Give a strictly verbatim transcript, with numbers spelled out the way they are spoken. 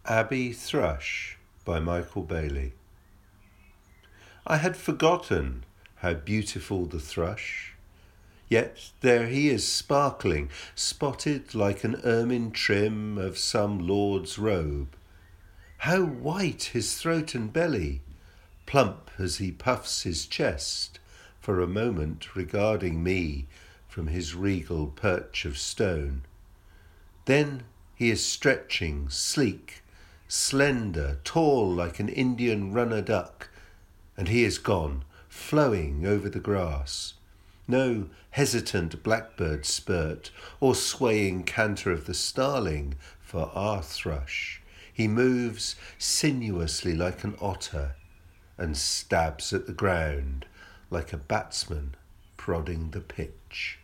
Abbey Thrush by Michael Bailey. I had forgotten how beautiful the thrush, yet there he is sparkling, spotted like an ermine trim of some lord's robe. How white his throat and belly, plump as he puffs his chest, for a moment regarding me from his regal perch of stone. Then he is stretching, sleek, slender, tall like an Indian runner duck, and he is gone, flowing over the grass. No hesitant blackbird spurt or swaying canter of the starling for our thrush. He moves sinuously like an otter and stabs at the ground like a batsman prodding the pitch.